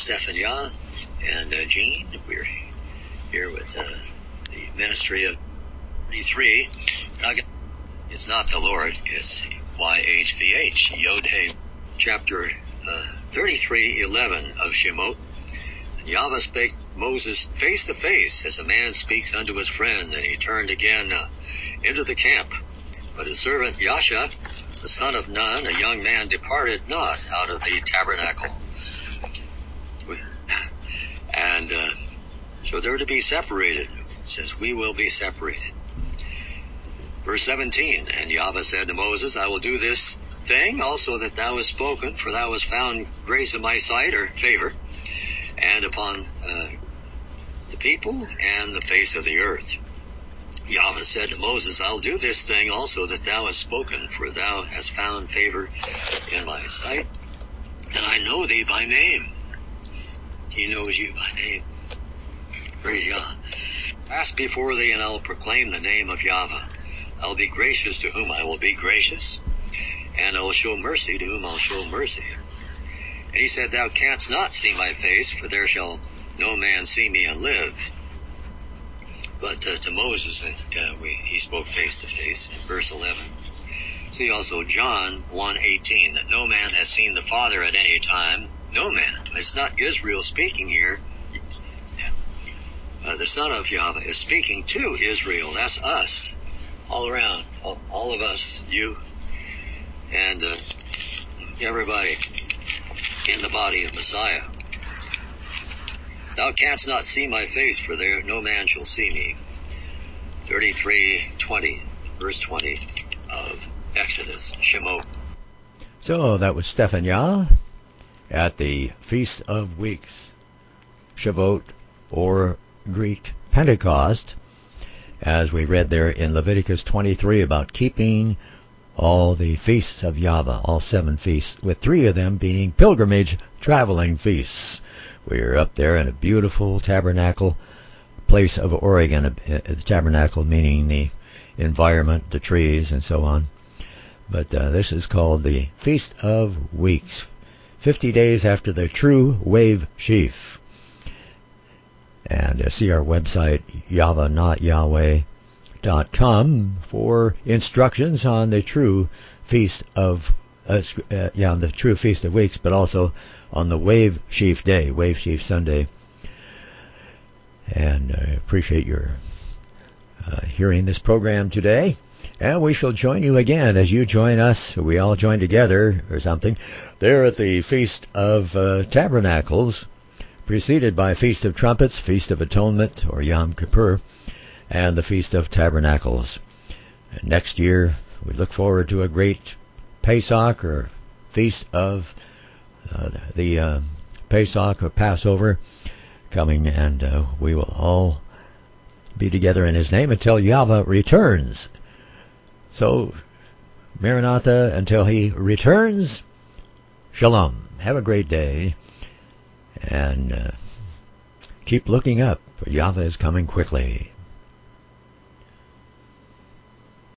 Stephania and Jean. We're here with the ministry of 33. It's not the Lord, it's YHVH, Yod-Heh, chapter 33:11 of Shemot. And Yahweh spake Moses face to face, as a man speaks unto his friend, and he turned again into the camp. But his servant Yasha, the son of Nun, a young man, departed not out of the tabernacle. And so they're to be separated. It says, we will be separated. Verse 17, and Yahweh said to Moses, I will do this thing also that thou hast spoken, for thou hast found grace in my sight, or favor, and upon the people and the face of the earth. Yahweh said to Moses, I'll do this thing also that thou hast spoken, for thou hast found favor in my sight, and I know thee by name. He knows you by name. Praise Yah. Pass before thee, and I'll proclaim the name of Yahweh. I'll be gracious to whom I will be gracious, and I will show mercy to whom I'll show mercy. And he said, thou canst not see my face, for there shall no man see me and live. But to Moses, he spoke face to face in verse 11. See also John 1:18, that no man has seen the Father at any time. No man. It's not Israel speaking here. The Son of Yahweh is speaking to Israel. That's us. All around. All of us. You. And everybody in the body of Messiah. Thou canst not see my face, for there no man shall see me. 33:20, verse 20 of Exodus, Shemot. So that was Stephania at the Feast of Weeks, Shavuot, or Greek Pentecost, as we read there in Leviticus 23 about keeping all the feasts of Yahweh, all 7 feasts, with 3 of them being pilgrimage traveling feasts. We are up there in a beautiful tabernacle place of Oregon, the tabernacle meaning the environment, the trees, and so on. But this is called the Feast of Weeks, 50 days after the true wave sheaf. And see our website, YahwehNotYahweh.com, for instructions on the true Feast of the true Feast of Weeks, but also on the Wave Sheaf Day, Wave Sheaf Sunday. And I appreciate your hearing this program today. And we shall join you again as you join us. We all join together or something there at the Feast of Tabernacles, preceded by Feast of Trumpets, Feast of Atonement, or Yom Kippur, and the Feast of Tabernacles. And next year, we look forward to a great Pesach, or Feast of the Pesach, or Passover, coming, and we will all be together in His name until Yahweh returns. So, Maranatha, until He returns, Shalom. Have a great day, and keep looking up, for Yahweh is coming quickly.